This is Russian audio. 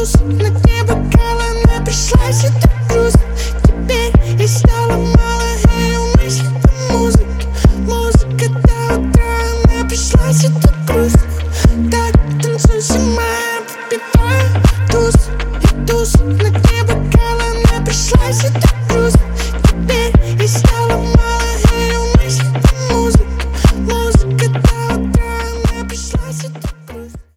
груз. На дне бокала напришлась эта грусть. Теперь я стала мало, и мысли по музыке. Музыка до утра, напришлась эта грусть. Так танцуй сама.